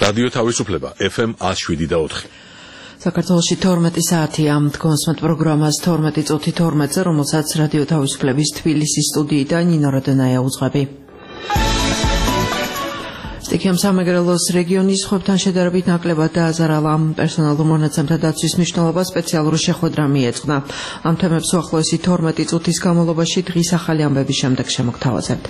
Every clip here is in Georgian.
რადიო თავისუფლება FM 107.4. საქართველოში 12 საათია დგას პროგრამას 12 წუთი 12-ზე, რომელსაც რადიო თავისუფლების თბილისის სტუდიიდან ნინო როდენაია უძღვები. სტიქიამ სამეგრელოს რეგიონის სხვებთან შედარებით ნაკლებად დააზარალა. პერსონალურ მონაცემთა დაცვის მნიშვნელობა სპეციალური შეხვედრა მიეძღვნა. ამ თემებს უახლოესი 12 წუთის განმავლობაში დღის ახალი ამბების შემდეგ შემოგთავაზებთ.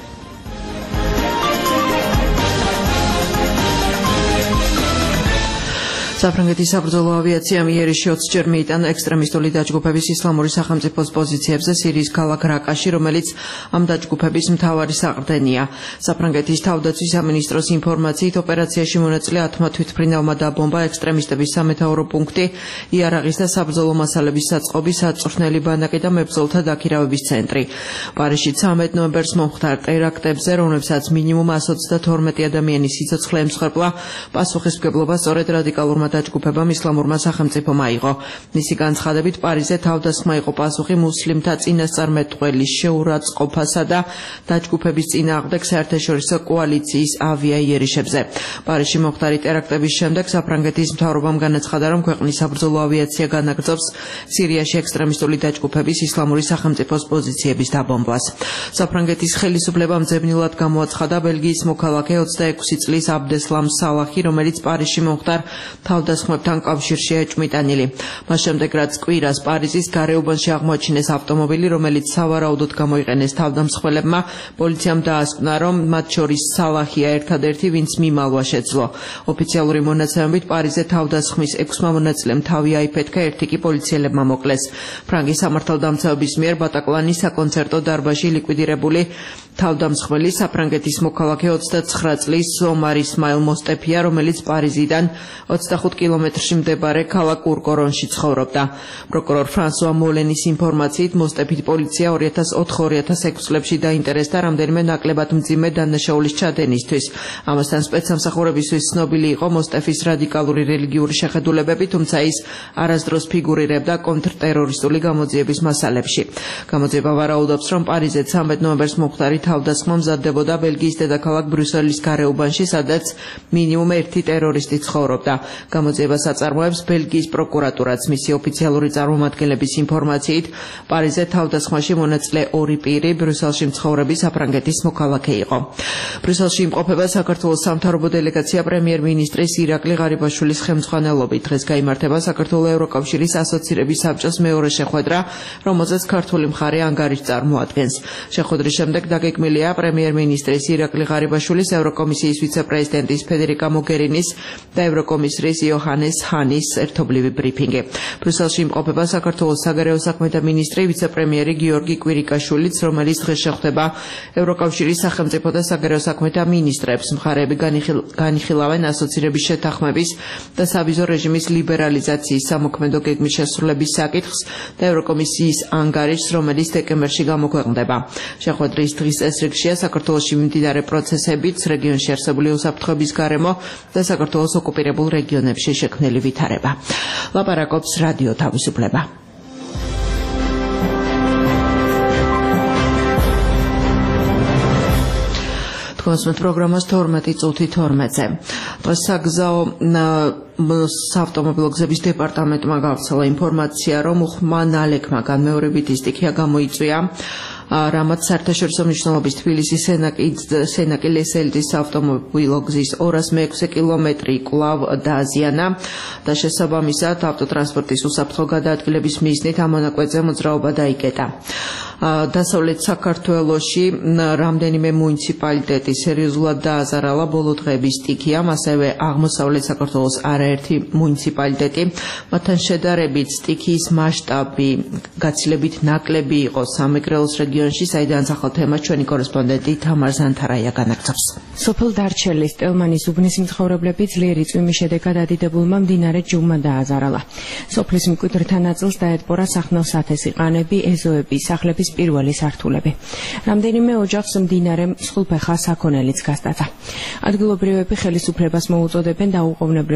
საფრანგეთის საბრძოლო ავიაციამ იერიში 20 ჯერ მიიტანა ექსტრემისტული დაჯგუფების ისლამური სახელმწიფოს პოზიციებზე სირიის ქალაქ რაკაში, რომელიც ამ დაჯგუფების მთავარი საყრდენია. საფრანგეთის თავდაცვის სამინისტროს ინფორმაციით ოპერაციაში მონაწილე 10 თვითმფრინავმა დაბომბა ექსტრემისტების სამეთაურო პუნქტი, იარაღის და საბრძოლო მასალების საწყობი, საწვრთნელი ბანაკი და მებრძოლთა დაქირავების ცენტრი. პარიზში 13 ნოემბერს მომხდარ ტერაქტებზე, რომლებსაც მინიმუმ 132 ადამიანის სიცოცხლე ემსხვერპლა, პასუხისმგებლობა სწორედ რადიკალურმა დაჯგუფებამ ისლამურმა სახელმწიფომ აიღო. მისი განცხადებით, პარიზზე თავდასხმა იყო პასუხი მუსლიმთა წინასწარმეტყველის შეურაცხყოფასა და დაჯგუფების წინააღმდეგ საერთაშორისო კოალიციის ავიაიერიშებზე. პარიზში მომხდარი ტერაქტების შემდეგ საფრანგეთის მთავრობამ განაცხადა, რომ ქვეყნის საბრძოლო ავიაცია განაგრძობს სირიაში ექსტრემისტული დაჯგუფების ისლამური სახელმწიფოს პოზიციების დაბომბვას. საფრანგეთის ხელისუფლებამ ძებნილად გამოაცხადა ბელგიის მოქალაქე 26 წლის აბდესლამ სალახი, რომელიც პარიზში მომხდარ თავდასხმებთან კავშირშია ეჭვმიტანილი. მას შემდეგ, რაც კვირას პარიზის გარეუბანში აღმოაჩინეს ავტომობილი, რომელიც სავარაუდოდ გამოიყენეს თავდამსხმელებმა, პოლიციამ დაასკვნა, რომ მათ შორის სალახია ერთადერთი, ვინც მიმალვა შეძლო. ოფიციალური მონაცემებით პარიზზე თავდასხმის 6 მონაწილემ თავი აიფეთქა, ერთი კი პოლიციელებმა მოკლეს. ფრანგის სამართალდამცავების მიერ ბატაკლანის საკონცერტო დარბაზში ლიკვიდირებული თავდამსხმელი საფრანგეთის მოქალაქე 29 წლის ომარ ისმაილ მოსტეფია, რომელიც პარიზიდან 25 კილომეტრში მდებარე ქალაქ კურკორონში ცხოვრობდა. პროკურორ ფრანსუა მოლენის ინფორმაციით, მოსტეფით პოლიცია 2004-2006 წლებში დაინტერესდა რამდენიმე ნაკლებად მძიმე დანაშაულის ჩადენისთვის. ამასთან სპეცსამსახურებისთვის ცნობილი იყო მოსტეფის რადიკალური რელიგიური შეხედულებები, თუმცა ის არასდროს ფიგურირებდა კონტრტერორისტული გამოძიების მასალებში. გამოძიება ვარაუდობს, რომ პარიზზე 13 ნოემბერს მომხდარი თავდასხმა მზადდებოდა ბელგიის დედაქალაქ ბრიუსელის გარეუბანში, სადაც მინიმუმ ერთი ტერორისტი ცხოვრობდა. გამოძიებას აწარმოებს ბელგიის პროკურატურაც. მისი ოფიციალური წარმომადგენლების ინფორმაციით, პარიზზე თავდასხმაში მონაწილე ორი პირი ბრიუსელში მცხოვრები საფრანგეთის მოქალაქე იყო. ბრიუსელში იმყოფება საქართველოს სამთავრობო დელეგაცია პრემიერ-მინისტრის ირაკლი ღარიბაშვილის ხელმძღვანელობით. დღეს გაიმართება საქართველოს ევროკავშირის ასოცირების საბჭოს მეორე შეხვედრა, რომელზეც ქართული მხარე ანგარიშს წარმოადგენს. შეხვედრის შემდეგ დაგეგმილია პრემიერ-მინისტრის ირაკლი ღარიბაშვილის, ევროკომისიის ვიცე-პრეზიდენტის ფედერიკა მოგერინის და ევროკომისრის იოჰანეს ჰანის ერთობლივი ბრიფინგი. ბრიუსელში იმყოფება საქართველოს საგარეო საქმეთა მინისტრი, ვიცე-პრემიერი გიორგი კვირიკაშვილიც, რომელიც დღეს შეხვდება ევროკავშირის სახელმწიფო და საგარეო საქმეთა მინისტრებს. მხარეები განიხილავენ ასოცირების შეთანხმების და სავიზო რეჟიმის ლიბერალიზაციის სამოქმედო გეგმის შესრულების საკითხს და ევროკომისიის ანგარიშს, რომელიც დეკემბერში გამოქვეყნდება. შეხვედრის დღის წესრიგშია საქართველოში მიმდინარე პროცესებიც, რეგიონში არსებული უსაფრთხოების გარემო და საქართველოს ოკუპირებულ რეგიონებში შექმნილი ვითარება. ლაპარაკობს რადიო თავისუფლება. დგას პროგრამას 12 წუთი 12-ზე. დღეს საგზაო საავტომობილო გზების დეპარტამენტმა გავრცელა ინფორმაცია, რომ უხმა ნალექმა განმეორებითი სტიქია გამოიწვია, რამაც საერთაშორისო მნიშვნელობის თბილისის სენაკი ლესელიძის ავტომობილო გზის 206 კილომეტრი კვლავ დააზიანა და შესაბამისად ავტოტრანსპორტის უსაფრთხო გადაადგილების მიზნით ამ მონაკვეთზე მოძრაობა დაიკეტა. დასავლეთ საქართველოში რამდენიმე მუნიციპალიტეტი სერიოზულად დააზარალა ბოლო დღეების სტიქიამ, ასევე აღმოსავლეთ საქართველოს არაერთი მუნიციპალიტეტი. მათთან შედარებით სტიქიის მასშტაბი გაცილებით ნაკლები იყო სამეგრელოს რეგიონში, საიდან ახალ თემას ჩვენი კორესპონდენტი თამარ ზანთარაია განაგრძობს. სოფელ დარჩელის ტელმანის უბნის მცხოვრებლები ძლიერი წვიმის შედეგად ადიდებულმა მდინარე ჯუმმა დააზარალა. სოფლის მკვიდრთა ნაწილს დაეთბორა სახნავ-სათესი ყანები, ეზოები, სახლების პირველი სართულები. რამდენიმე ოჯახს მდინარემ სხულფეხა საქონელიც გასტაცა. ადგილობრივები ხელისუფლებას მოუწოდებენ დაუყოვნებლებ დაიწყოს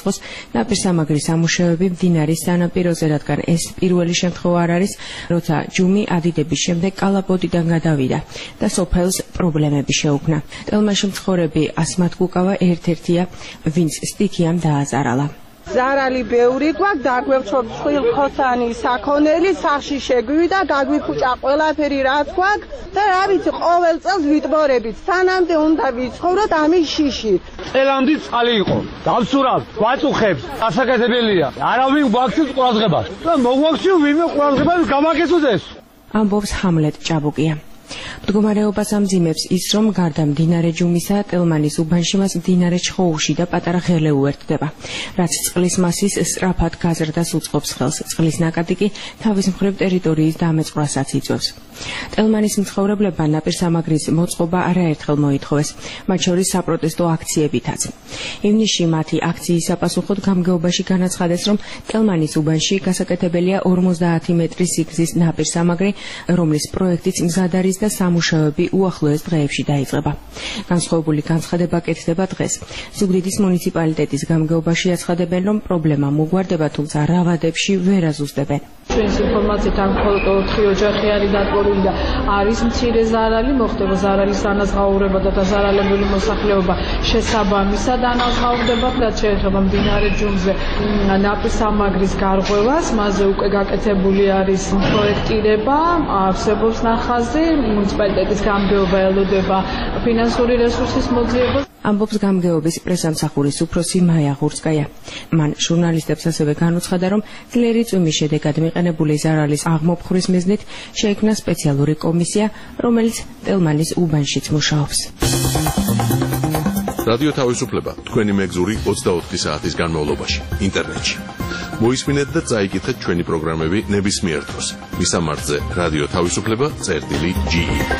დაიწყოს ნაპირსამაგრის ამუშავები მდინარის სანაპიროზე, რადგან ეს პირველი შემთხვევა არ არის, როცა ჯუმი ადიდების შემდეგ კალაპოტიდან გადავიდა და სოფელს პრობლემები შეუქმნა. ტელმანში მცხოვრები ასმათ კუკავა ერთ-ერთია, ვინც სტიქიამ დააზარალა. ზარალი ბევრი გვაქვს, დაგვევწოთ წყვილქოსანი საქონელი, სახში შეგვივიდა, გაგვიფუჭა ყველაფერი რაც გვაქვს და რა ვიცი, ყოველ წელს ვიტბორებით, სანამდე უნდა ვიცხოვროთ ამის შიშით. წელამდე წყალი იყო, დავსურავთ, ვაწუხებს, ასაკეთებელია. არავინ გვაქციოს ყურადღებას. და მოგვაქციო ვინმე ყურადღებას გამაკეთოს ეს. ამბობს ჰამლეტ ჭაბუკია. მდგომარეობას ამძიმებს ის, რომ გარდა მდინარე ჯუმისა, ტელმანის უბანში მას მდინარე ჩხოუში და პატარა ხელე უერთდება, რაც წყლის მასის სწრაფად გაზრდას უწყობს ხელს. წყლის ნაკადი კი თავის მხრივ ტერიტორიის დამეწყვრასაც იწვევს. ტელმანის მცხოვრებლებმა ნაპირსამაგრის მოწყობა არაერთხელ მოითხოვეს, მათ შორის საპროტესტო აქციებითაც. ივნისში მათი აქციის საპასუხოდ გამგეობაში განაცხადეს, რომ ტელმანის უბანში გასაკეთებელია 50 მეტრის სიგრძის ნაპირსამაგრი, რომლის პროექტიც მზად არის და სამუშაოები უახლოეს დღეებში დაიწყება. განსხვავებული განცხადება კეთდება დღეს. ზუგდიდის მუნიციპალიტეტის გამგეობაში აცხადებენ, რომ პრობლემა მოგვარდება, თუმცა რავადებში ვერ აზუსტებენ. ჩვენს ინფორმაციით ამ მხოლოდ 4 ოჯახი არის დატბორილი და არის მცირე ზარალი, მოხდება ზარალის ანაზღაურება და დაზარალებული მოსახლეობა შესაბამისად ანაზღაურდებათ, რაც შეეხება მდინარე ჯუმზე ნაპირსამაგრის გარღვევას, მასზე უკვე გაკეთებული არის პროექტირება, არსებობს ნახაზი, მუნიციპალიტეტის გამგეობა ელოდება ფინანსური რესურსის მოძიებას. ამბობს გამგეობის პრესამსახურის უფროსი მაია ღურცკაია. მან ჟურნალისტებს ასევე განუცხადა, რომ ძლიერი წვიმის შედეგად მიყენებული ზარალის აღმოფხვრის მიზნით შეიქმნა სპეციალური კომისია, რომელიც ტელმანის უბანშიც მუშაობს. რადიო თავისუფლება თქვენი მეგზური 24 საათის განმავლობაში ინტერნეტში. მოისმინეთ და წაიკითხეთ ჩვენი პროგრამები ნებისმიერ დროს. მისამართზე რადიო თავისუფლება.ge.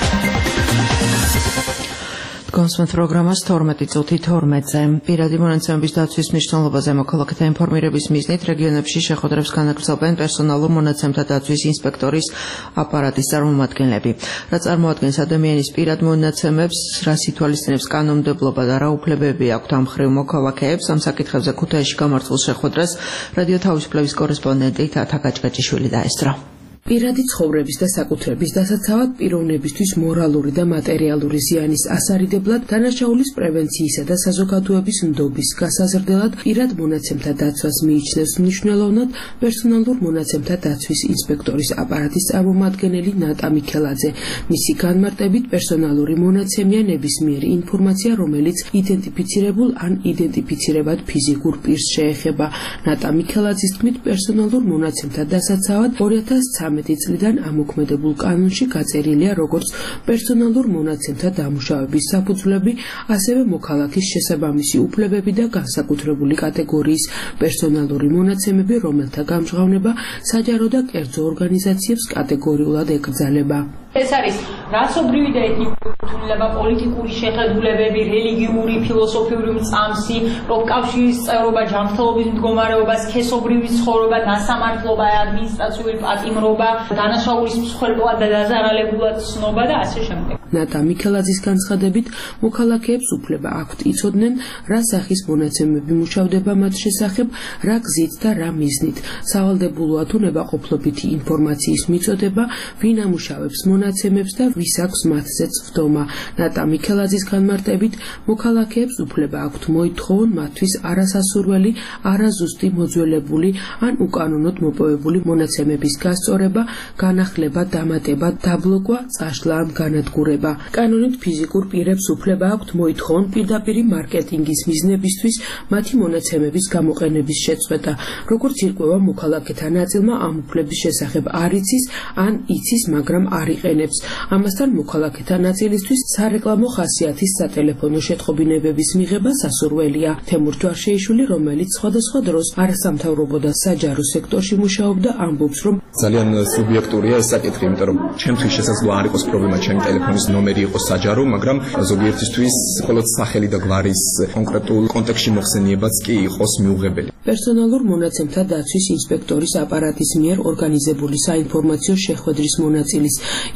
კონსვენთ პროგრამას 12 წუთი 12-ზე. პირადი მონაცემების დაცვის მნიშვნელობაზე მოქალაქეთა ინფორმირების მიზნით რეგიონებში შეხვედრებს განაგრძობენ პერსონალურ მონაცემთა დაცვის ინსპექტორის აპარატის წარმომადგენლები. რა წარმოადგენს ადამიანის პირად მონაცემებს, რას ითვალისწინებს კანონმდებლობა და რა უფლებები აქვთ ამ მხრივ მოქალაქეებს, ამ საკითხებზე ქუთაისში გამართულ შეხვედრას რადიო თავისუფლების კორესპონდენტი თათა გაჭგაჭიშვილი დაესწრო. პირადი ცხოვრების და საკუთრების დასაცავად პიროვნებისთვის მორალური და მატერიალური ზიანის ასარიდებლად, დანაშაულის პრევენციისა და საზოგადოების ნდობის გასაზრდელად პირად მონაცემთა დაცვას მიიჩნევს მნიშვნელოვნად პერსონალურ მონაცემთა დაცვის ინსპექტორის აპარატის წარმომადგენელი ნატა მიქელაძე. მისი განმარტებით პერსონალური მონაცემია ნებისმიერი ინფორმაცია, რომელიც იდენტიფიცირებულ ან იდენტიფიცირებად ფიზიკურ პირს შეეხება. ნატა მიქელაძის თქმით, პერსონალურ მონაცემთა დასაცავად 2013 წლიდან ამოქმედებულ კანონში გაწერილია როგორც პერსონალურ მონაცემთა დამუშავების საფუძვლები, ასევე მოქალაქის შესაბამისი უფლებები და განსაკუთრებული კატეგორიის პერსონალური მონაცემები, რომელთა გამჟღავნება საჯარო და კერძო ორგანიზაციებს კატეგორიულად ეკრძალება. ეს არის რასობრივი და ეთნიკური კუთვნილება, პოლიტიკური შეხედულებები, რელიგიური, ფილოსოფიური მწამსი, პროფკავშირის წევრობა, ჯანმრთელობის მდგომარეობა, სქესობრივი ცხოვრება, დასამართლობა, ადმინისტრაციული პატიმრობა, დანაშაულის მსხვერპლად და დაზარალებულად ცნობა და ასე შემდეგ. ნატა მიქელაძის განცხადებით, მოქალაქეებს უფლება აქვთ იცოდნენ, რა სახის მონაცემები მუშავდება მათ შესახებ, რა გზით და რა მიზნით. სავალდებულოა თუ ნებაყოფლობითი ინფორმაციის მიწოდება, ვინ ამუშავებს მონაცემებს და ვის აქვს მათზე წვდომა. ნატა მიქელაძის განმარტებით, მოქალაქეებს უფლება აქვთ მოითხოვონ მათთვის არასასურველი, არაზუსტი მოძველებული ან უკანონოდ მოპოვებული მონაცემების გასწორება, განახლება, დამატება, დაბლოკვა, წაშლა ან განადგურება. კანონით ფიზიკურ პირებს უფლება აქვთ მოითხოვონ პირდაპირი მარკეტინგის მიზნებისთვის მათი მონაცემების გამოყენების შეწყვეტა. როგორც ირკვევა, მოქალაქეთა ნაწილმა ამ უფლების შესახებ არ იცის ან იცის, მაგრამ არ იყენებს. ამასთან მოქალაქეთა ნაწილისთვის სარეკლამო ხასიათის სატელეფონო შეტყობინებების მიღება სასურველია. თემურ ჯვარშეიშვილი, რომელიც სხვადასხვა დროს არასამთავრობო და საჯარო სექტორში მუშაობდა, ამბობს, რომ ძალიან სუბიექტურია ეს საკითხი, იმიტომ რომ ჩემთვის შესაძლოა არ იყოს პრობლემა ჩემი ტელეფონის ნომერი იყოს საჯარო, მაგრამ ზოგიერთისთვის მხოლოდ სახელი და გვარის კონკრეტულ კონტექსტში მოხსენიებაც კი იყოს მიუღებელი. პერსონალურ მონაცემთა დაცვის ინსპექტორის აპარატის მიერ ორგანიზებული საინფორმაციო შეხვედრის მონაწილის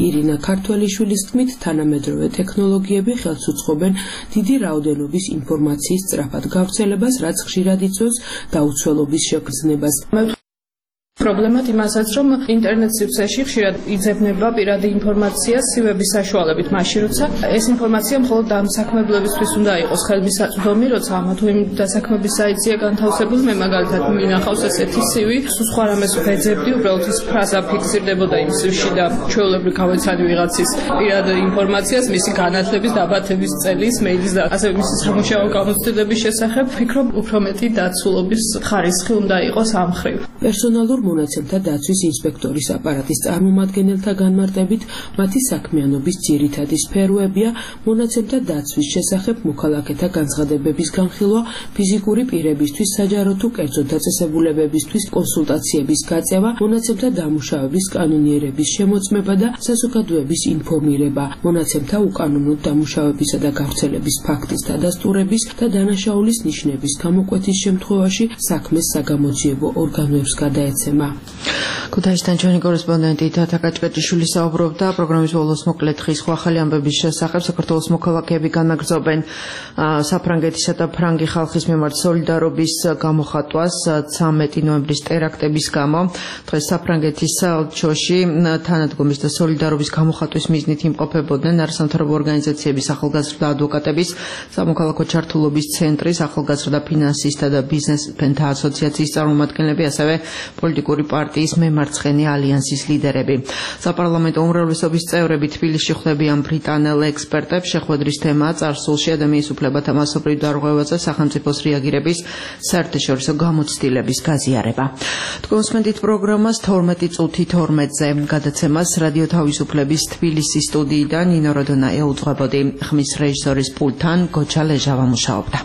ირინა ქართველიშვილის თქმით, თანამედროვე ტექნოლოგიები ხელს უწყობენ დიდი რაოდენობის ინფორმაციის სწრაფად გავრცელებას, რაც ხშირად იწვევს დაუცველობის შეგრძნებას. პრობლემად იმასაც, რომ ინტერნეტ სივრცეში ხშირად იძებნება პირადი ინფორმაცია სივების საშუალებით, მაშინ როცა ეს ინფორმაცია მხოლოდ დამსაქმებლებისთვის უნდა იყოს ხელმისაწვდომი, როცა ამა თუ იმ დასაქმების საიტია განთავსებული, მე მაგალითად მინახავს ესეთი სივი, სხვა რამეს ვეძებდი, უბრალოდ ის ფრაზა ფიქსირდებოდა იმ სივში და ჩვეულებრივ გავეცანი ვიღაცის პირადი ინფორმაციას, მისი განათლების, დაბადების წელის, მეილის და ასევე მისი სამუშაო გამოცდილების შესახებ, ვფიქრობ, უფრო მეტი დაცულობის ხარისხი უნდა იყოს ამ მხრივ. პერსონალურ მონაცემთა დაცვის ინსპექტორის აპარატის წარმომადგენელთა განმარტებით, მათი საქმიანობის ძირითადი სფეროებია მონაცემთა დაცვის შესახებ მოქალაქეთა განცხადებების განხილვა, ფიზიკური პირებისთვის საჯარო თუ კერძო დაწესებულებებისთვის კონსულტაციების გაწევა, მონაცემთა დამუშავების კანონიერების შემოწმება და საზოგადოების ინფორმირება, მონაცემთა უკანონო დამუშავებისა და გავრცელების ფაქტის დადასტურების და დანაშაულის ნიშნების გამოკვეთის შემთხვევაში საქმეს საგამოძიებო ორგანოებს გადაეცემა. ქუთაისთან ჩვენი კორესპონდენტი თათა კაჭკაჭიშვილი საუბრობდა პროგრამის ბოლოს მოკლედ ხის ახალი ამბების შესახებ. საქართველოს მოქალაქეები განაგრძობენ საფრანგეთისა და ფრანგი ხალხის მიმართ სოლიდარობის გამოხატვას 13 ნოემბრის ტერაქტების გამო. დღეს საფრანგეთის საელჩოში თანადგომის და სოლიდარობის გამოხატვის მიზნით იმყოფებოდნენ არასამთავრობო ორგანიზაციების, ახალგაზრდა ადვოკატების, სამოქალაქო ჩართულობის ცენტრის, ახალგაზრდა ფინანსისტთა და ბიზნესმენთა ასოციაციის წარმომადგენლები, ასევე პოლიტიკური პარტიის მემარცხენე ალიანსის ლიდერები. საპარლამენტო უმრავლესობის წევრები თბილისში ხვდებიან ბრიტანელ ექსპერტებს. შეხვედრის თემაა წარსულში ადამიანის უფლებათა მასობრივ დარღვევაზე სახელმწიფოს რეაგირების საერთაშორისო გამოცდილების გაზიარება. თქვენ უსმენთ პროგრამას 12 წუთი 12-ზე. გადაცემას რადიო თავისუფლების თბილისის სტუდიიდან ნინო როდონა ეუძღვებოდი. ხმის რეჟისორის პულტთან გოჩა ლეჟავა მუშაობდა.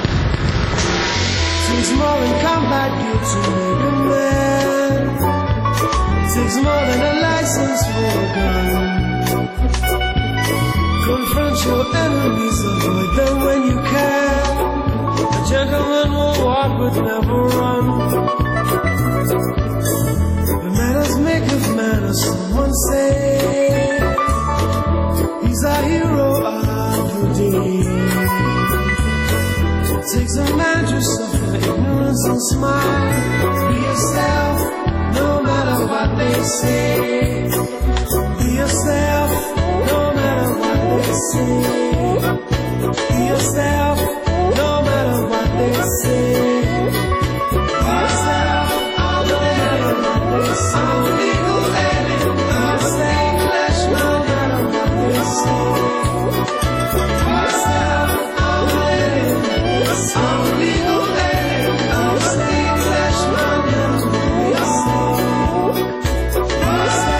small and compact, you to make a man. your enemies, avoid them when you can. A gentleman will walk but never run. The manners make of manners, someone say. He's a hero of the day. It takes a man to suffer ignorance and smile. Be yourself, no matter what they say. Be yourself, no matter what they say. Be yourself, no matter what they say. Be yourself, no matter what they say. I'm a legal alien, I'm a same flesh, no matter what they say. Be yourself, I'm a alien, I'm a legal alien, I'm a same flesh, no matter what they say. Be yourself.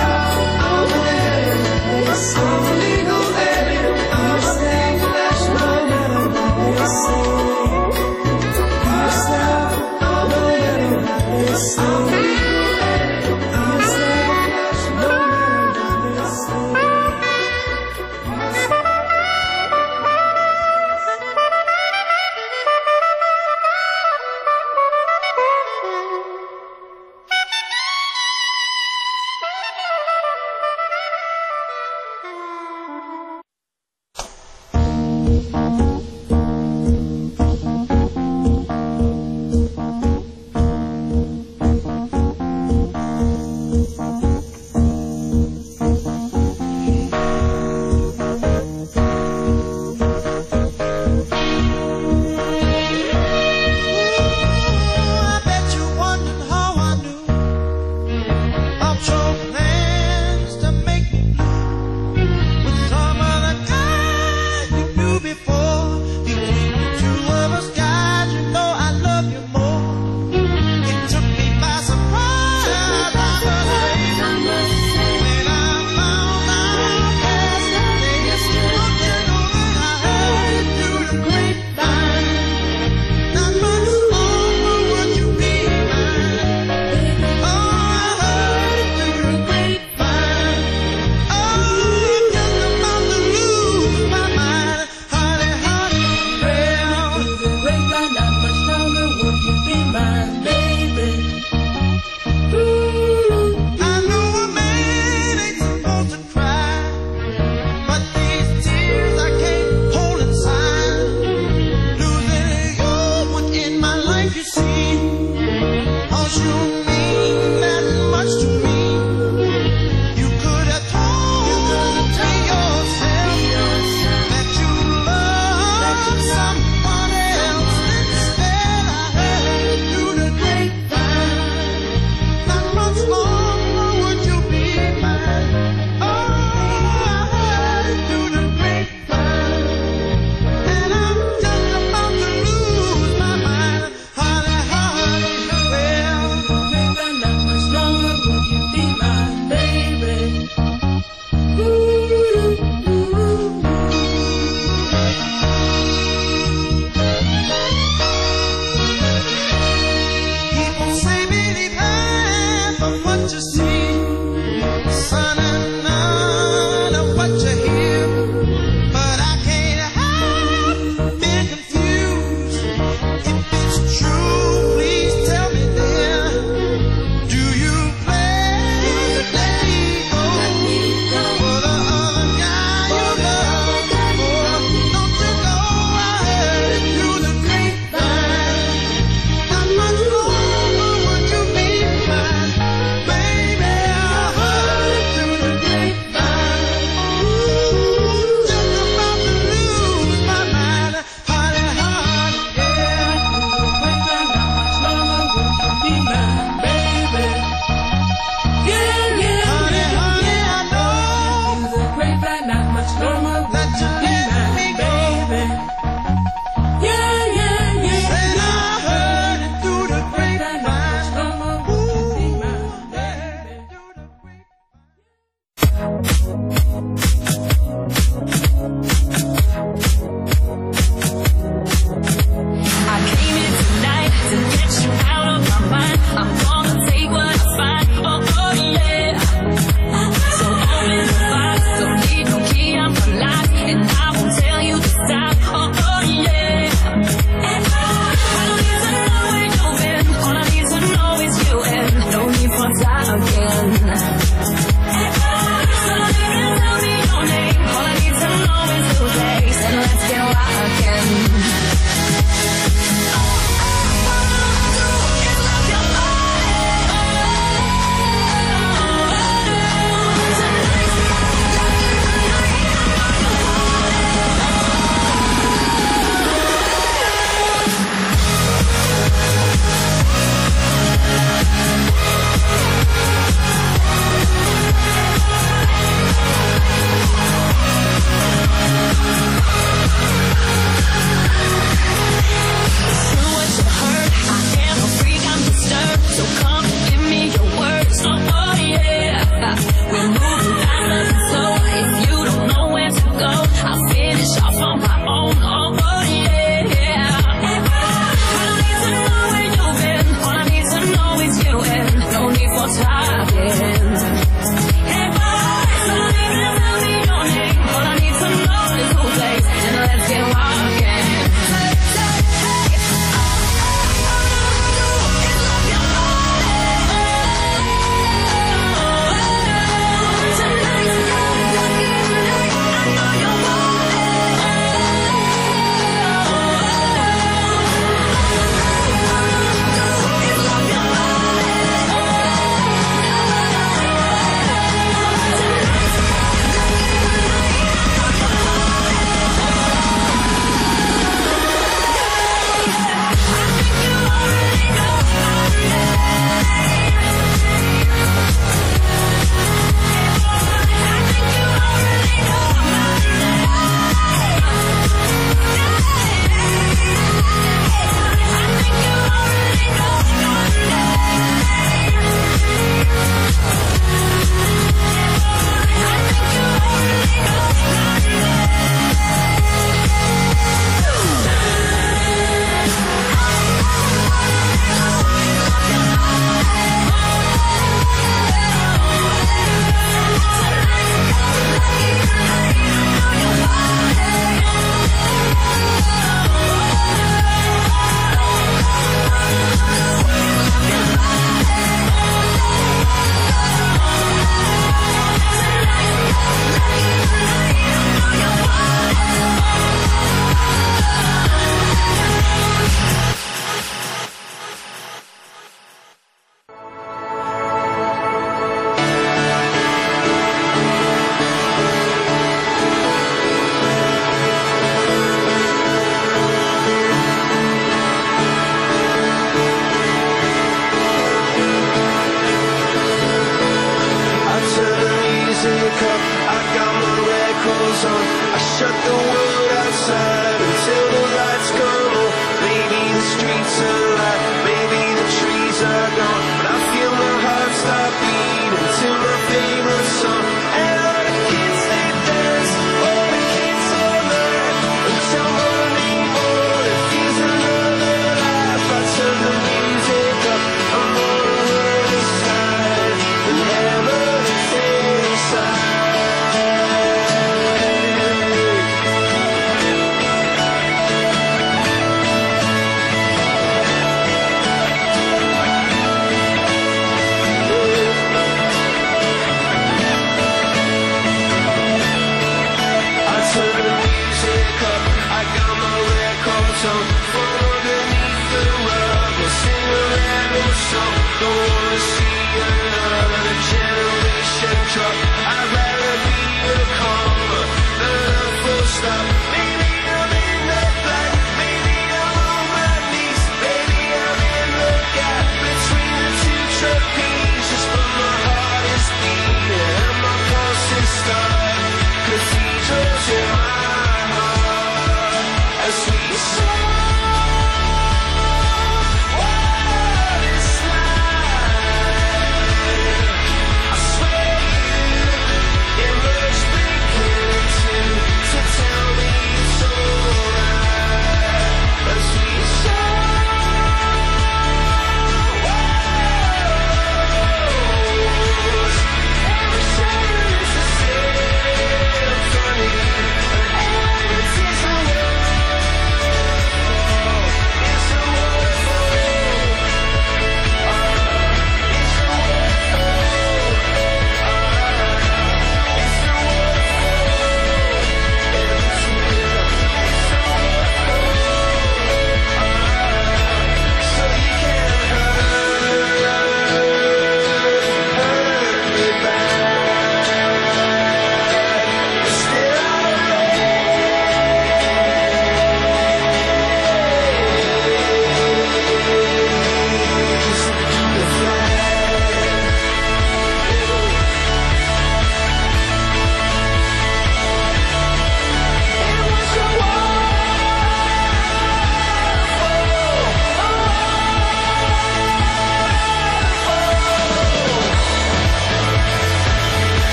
walking. So you can tell me your name. All I need to know is the place, and let's get rocking.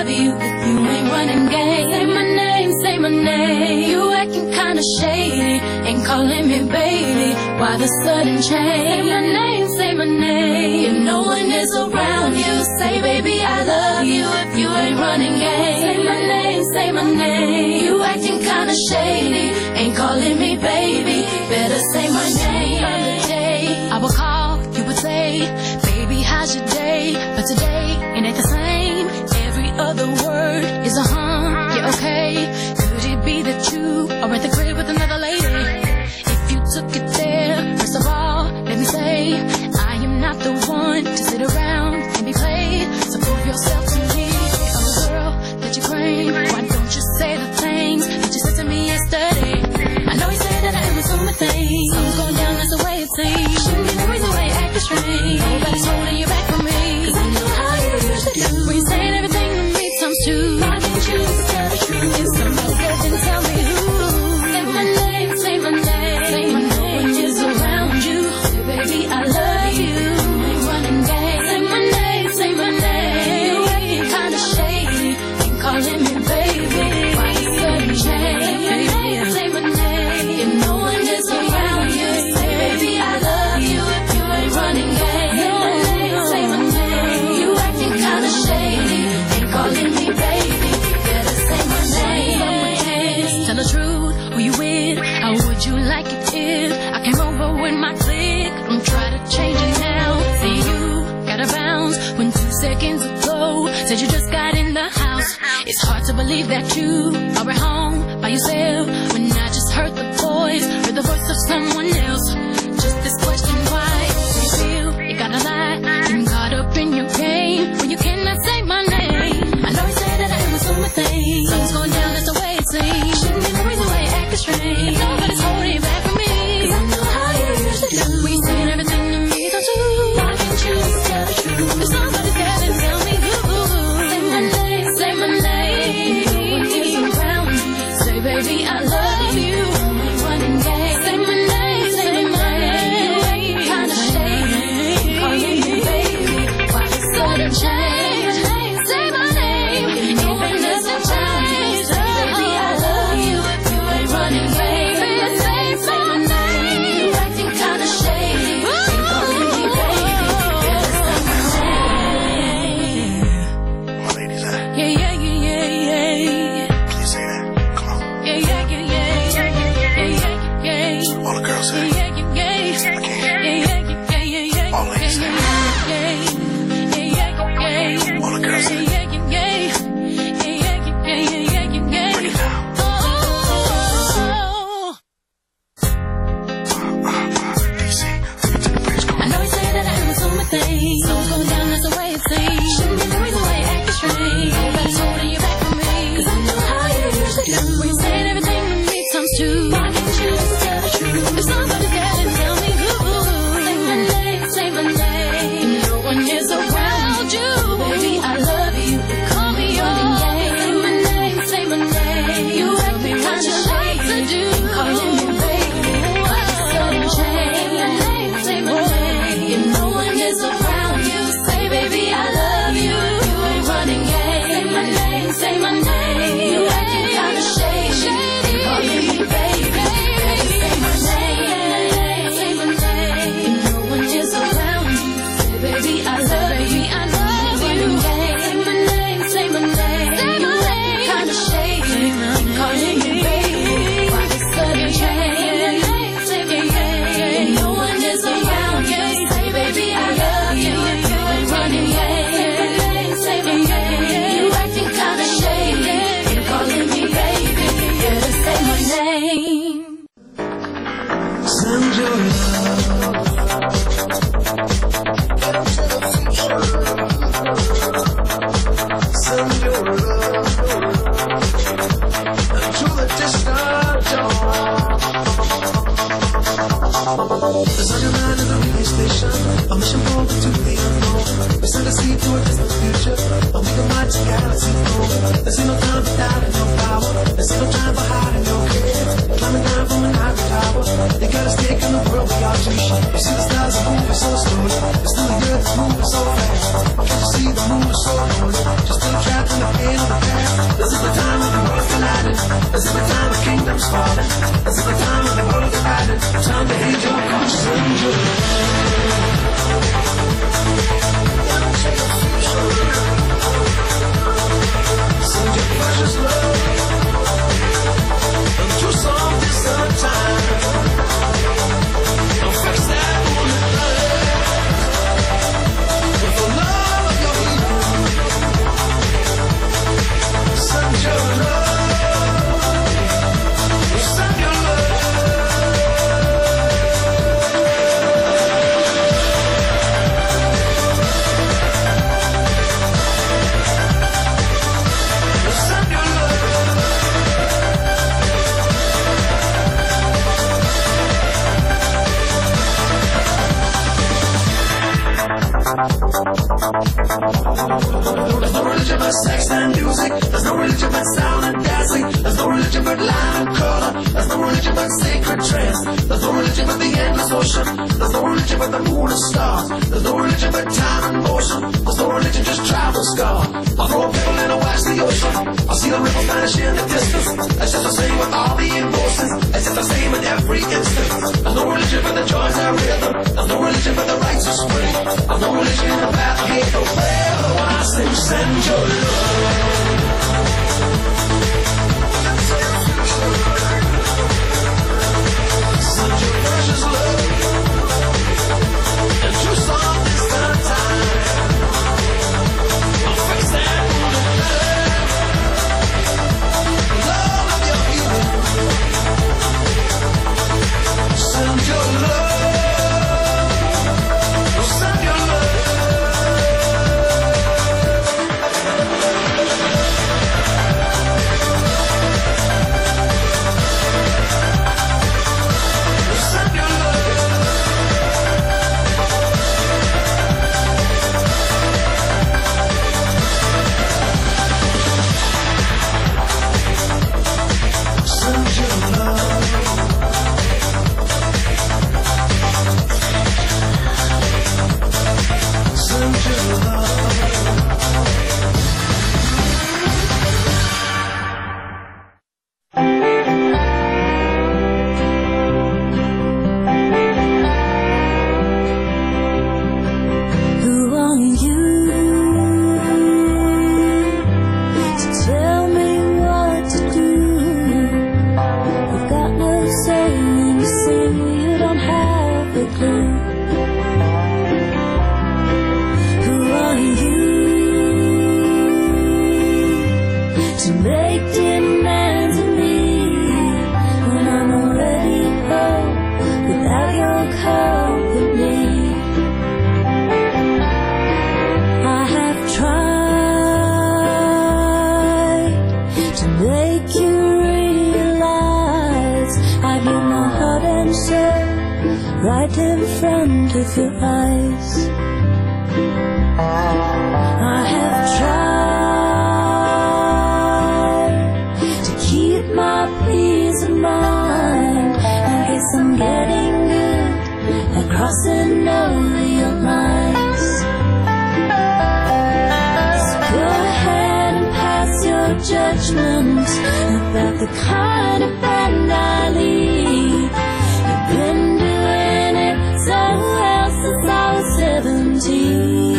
love you if you ain't running game. Say my name. You acting kinda shady, ain't calling me baby. Why the sudden change? Say my name. If no one is around you, say baby I love you if you ain't running game. Say my name. You acting kinda shady, ain't calling me baby. Better say my name. The other day I would call, you would say, baby how's your day? But today it ain't the same. Every other word is a yeah, okay. Could it be that you are at the crib with another lady? If you took it there, first of all, let me say, I am not the one to sit around and be played. So prove yourself to me, I'm the girl that you claim. Why don't you say the things that you said to me yesterday? I know you said that I am assuming things. Something's going down, that's the way it seems. Shouldn't be the reason why you acting strange. Nobody's holding you back from me, cause I know how you usually do. When you're saying everything to me times two, why can't you just tell the truth? If somebody said, then tell me who. Say my name, say my name. Say my name. No one is around you, baby I love you. Ain't running game. Say my name, say my name. You acting kinda shady, ain't calling me baby. Why you sudden change? Say my name. If no one is around you, say baby I love you if you ain't running game. Say my name. You acting kinda shady, ain't calling me baby. Better say my name. Tell the truth, who you with? How would you like it if I came over with my clique? Don't try to change it now. See you gotta bounce when 2 seconds ago said you just got in the house. It's hard to believe that you are at home by yourself when I just heard the voice of someone else. Just this question, why you feel you gotta lie? Getting caught up in your game when you cannot say my name. I know you said that I am assuming things. Something's going down, that's the way it seems. Shouldn't be the reason why you acting strange. Nobody's holding you back from me, cause I know how you usually do. When you're saying everything to me, don't you? Why can't you just tell the truth? If somebody's got to tell me who. Say my name, say my name. No one is around you, say baby I love you. Ain't running game. Say my name, say my name. You ain't kinda shady, calling me baby. Why the sudden change? Say my name. No one is around, say baby I love you if you ain't running game. Say my name. You acting kinda shady, ain't calling me baby. Better say my name. My ladies at? Yeah, yeah, yeah, yeah, yeah. Please say that. Come on. Yeah, yeah, yeah, yeah, yeah, yeah, yeah, yeah. All the girls say. Yeah, yeah, yeah. I can't hear. Yeah, yeah, yeah, yeah, yeah. All ladies say. Yeah, yeah, yeah. All the girls say. Yeah, yeah, yeah. Yeah, yeah, yeah, yeah. Break it down. Oh. DC, take the bridge, come I on. know you say that I am assuming things. Something's going down, that's the way it seems. Shouldn't be the reason why you acting strange. Nobody's holding you back from me, cause I know how you usually do. When you're saying everything to me times two, why can't you just tell the truth? If somebody's got to tell me who. Say my name, say my name. If no one is around you, baby I love you. Call me yours. Say my name, say my name. You act me what you like to do. Calling me baby, why the sudden change? Say my name. If no one is around you, say baby I love you. You ain't running game. Say my name, say my name. You acting kinda shady, calling me baby. Say my name, say my name. If no one is around you, say baby I love you. I love you. Say my name, say my name. Say my name, kinda shady, calling me baby. Why the sudden change? Say my name. If no one is around you, say baby I love you. You ain't running game. Say my name. You acting kinda shady, calling me baby. Better say my name. Send your love. Send your love to the distant shore. There's on your mind in the radio station, a mission forward to the unknown. We send a seed to a distant future, and we can march the galaxy home. There's no time for doubting your power. There's no time for hiding your care. Climbing down from an ivory tower, you got a stake in the world we are too short. You see the stars are moving so slowly, it's still the earth that's moving so fast. Can't you see the moon is so lonely? Just still trapped in the pain to make demands of me when I'm already home without your company. I have tried to make you realize I give my heart and soul right in front of your eyes. I have tried to keep my peace of mind. I guess I'm getting good at crossing over your lines. So go ahead and pass your judgment about the kind of band I lead. You've been doing it so well since I was 17.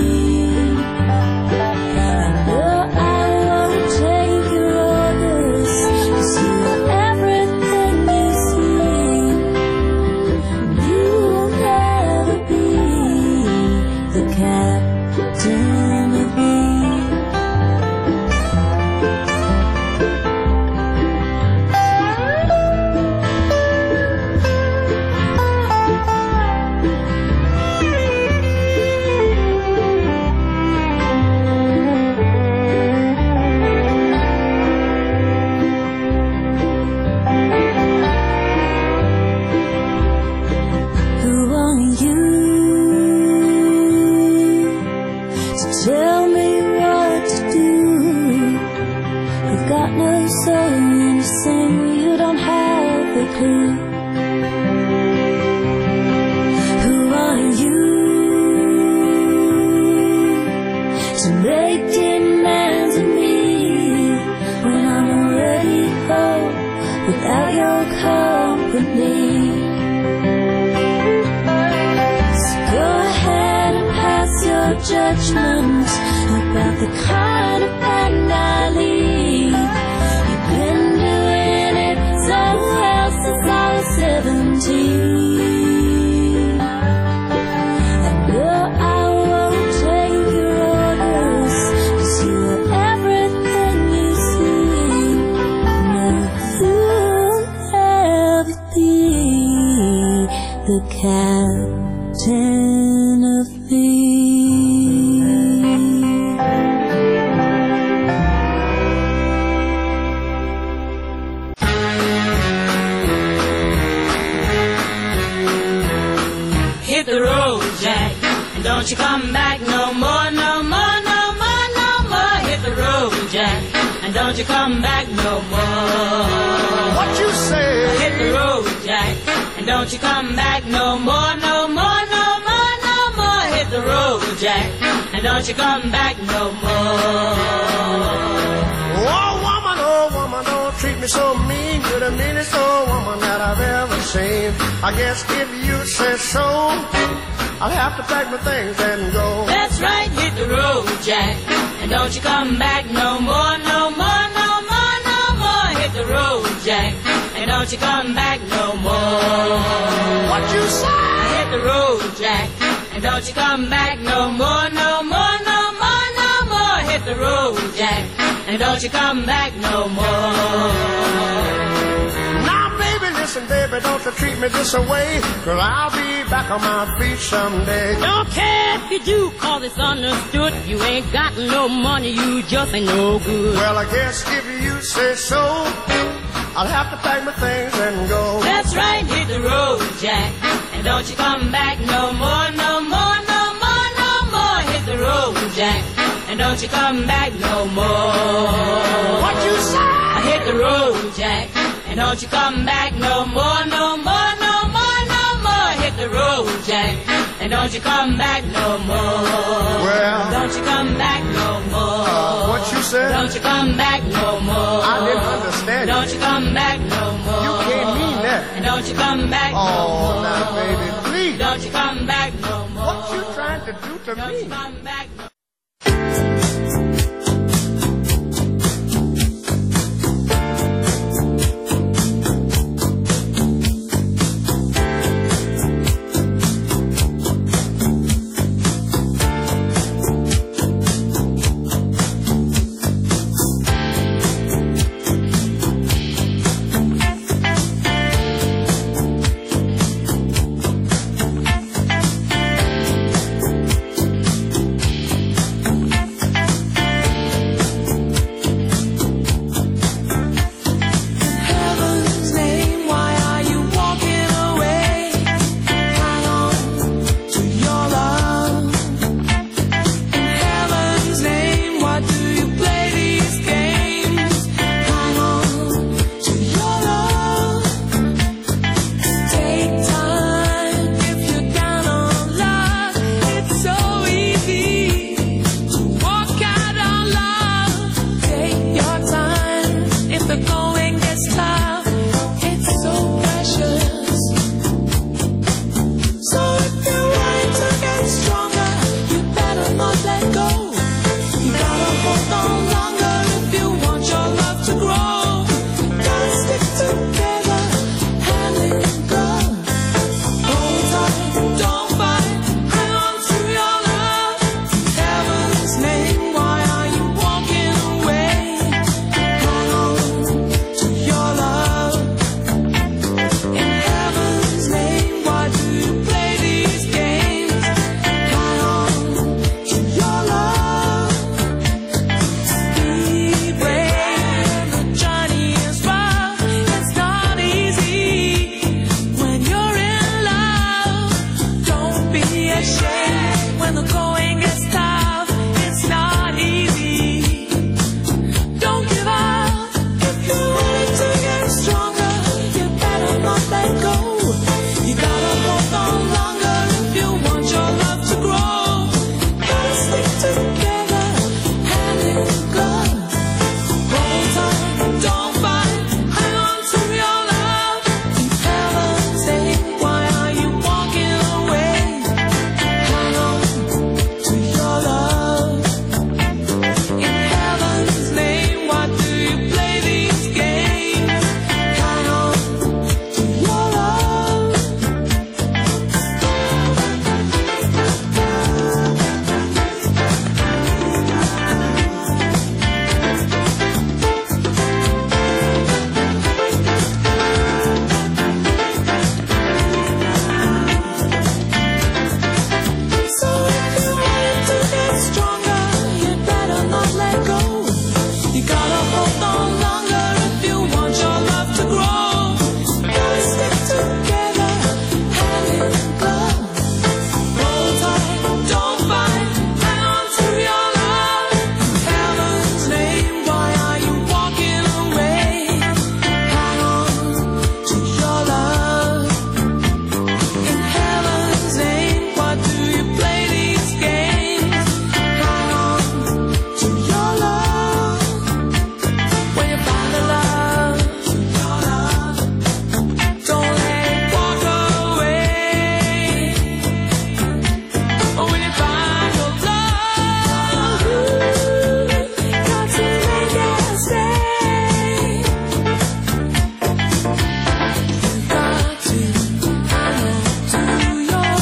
Judgment about the kind of band I lead. You've been doing it so well since I was 17. And no, I won't take your orders, 'cause you are everything you see. No, you'll never be the captain of me. Don't you come back no more, no more, no more, no more. Hit the road, Jack, and don't you come back no more. What you say? Hit the road, Jack, and don't you come back no more, no more, no more, no more. Hit the road, Jack, and don't you come back no more. Oh woman, don't treat me so mean. You're the meanest old woman that I've ever seen. I guess if you say so, I'll have to pack my things and go. That's right, hit the road, Jack, and don't you come back no more, no more, no more, no more. Hit the road, Jack, and don't you come back no more. What you say? Hit the road, Jack, and don't you come back no more, no more, no more, no more. Hit the road, Jack, and don't you come back no more. Listen, baby, don't you treat me this way, 'cause I'll be back on my feet someday. Don't care if you do, 'cause it's understood. You ain't got no money, you just ain't no good. Well, I guess if you say so, I'll have to pack my things and go. That's right, hit the road, Jack, and don't you come back no more, no more, no more, no more. Hit the road, Jack, and don't you come back no more. What you say? I hit the road, Jack, and don't you come back no more, no more, no more, no more. Hit the road, Jack, and don't you come back no more. Well, don't you come back no more. What you said? Don't you come back no more. I didn't understand. Don't you come back no more. You can't mean that. And don't you come back no more. Oh, now, baby, please. Don't you come back no more. What you trying to do to don't me? You come back no more. gotta hold on longer if you want your love to grow. Gotta stick together, hand in glove. Roll tight, don't fight, hang on to your love. Heaven's name, why are you walking away? Hang on to your love. In heaven's name, why do you play these games? Hang on to your love. When you find the love, your love, don't let it walk away. When you find your love, got to make it stay. Got to hang on to your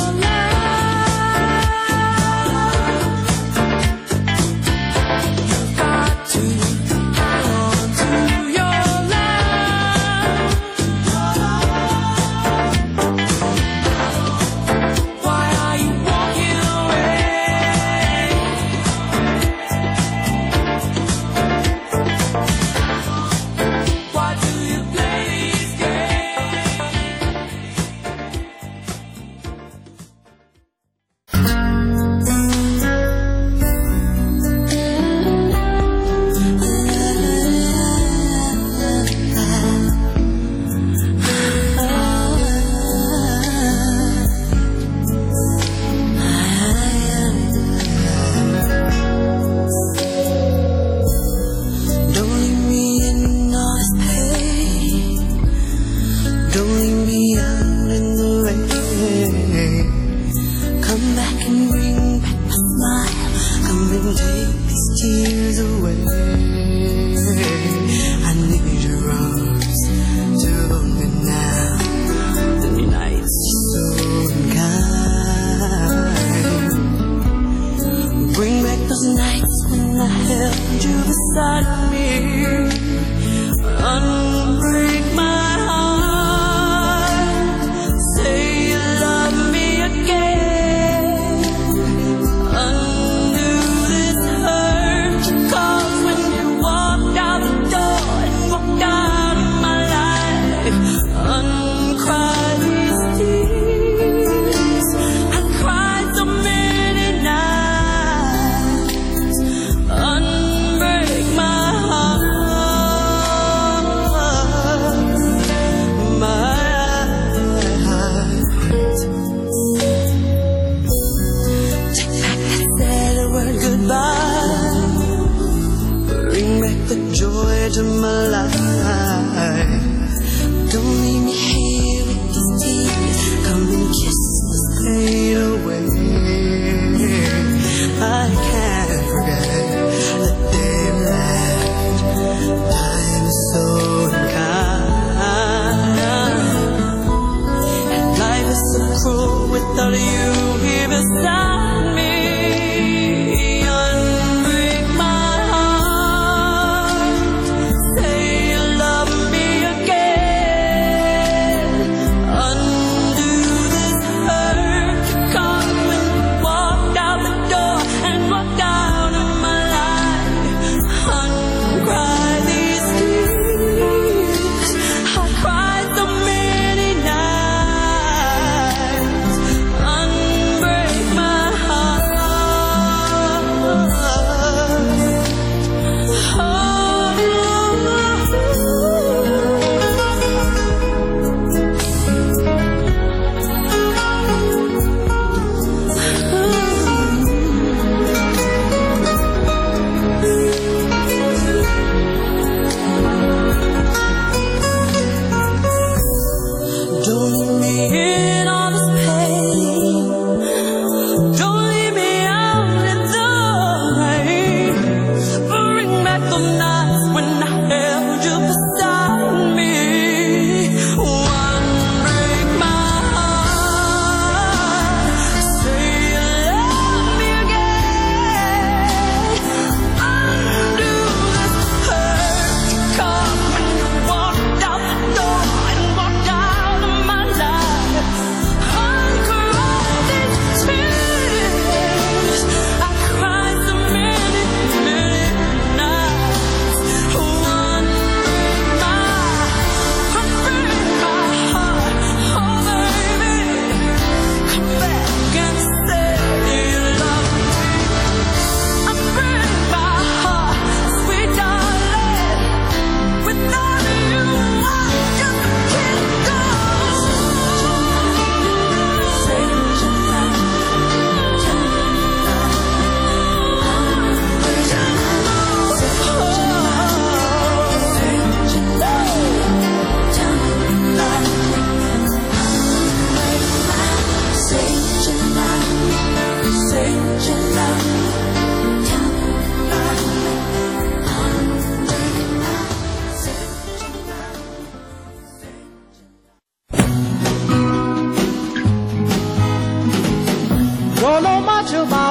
love. Got to hang on to your love. Why are you walking away? Why do you play these Don't leave me in all this pain. Don't leave me out in the rain. Come back and bring back my smile. Come and take these tears away. I need your arms to hold me now. The nights are so unkind. Bring back those nights when I held you beside me. Unbreak my heart. Say you love me again. Undo this hurt you caused when you walked out the door and walked out of my life. Uncry these tears. I cried so many nights. Unbreak my heart. Take back that sad word goodbye. Bring back the joy to my life. Don't leave me here with these tears. Come and kiss this pain away. I can't forget the day we left. Time is so unkind. And life is so cruel without you here beside me. Unbreak my heart. Say you love me again. Undo this hurt you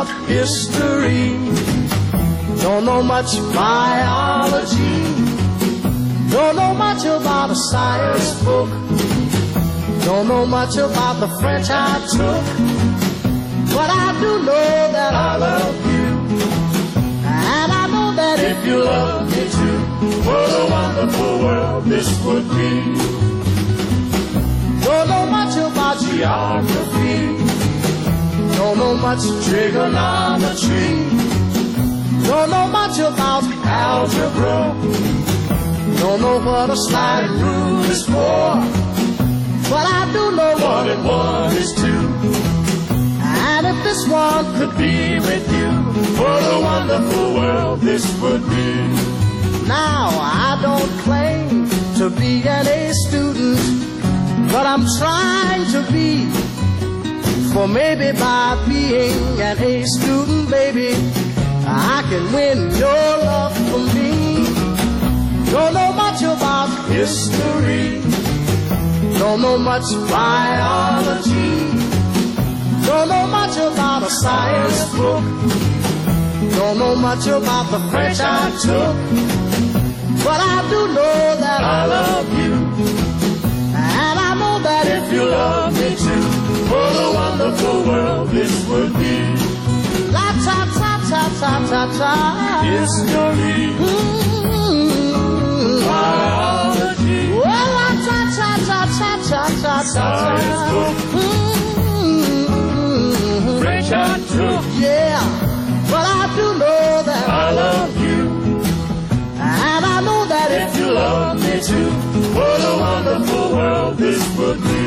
history. Don't know much biology. Don't know much about a science book. Don't know much about the French I took. But I do know that I love you. And I know that if you love me too, what a wonderful world this would be. Don't know much about geography. Don't know much trigonometry. Don't know much about algebra. Don't know what a sliding rule is for. But I do know 1 and 1 is 2. And if this one could be with you, what a wonderful world this would be. Now I don't claim to be an A student, but I'm trying to be. For maybe by being an A student, baby, I can win your love for me. Don't know much about history. Don't know much biology. Don't know much about a science book. Don't know much about the French I took. But I do know that I love you. And I know that if you love me too, what a wonderful world this would be. La ta ta ta ta ta ta. History. Biology. Well, la ta ta ta ta ta ta ta. Science book. French I took. Yeah, but I do know that I love you. And I know that if you love me too, what a wonderful world this would be.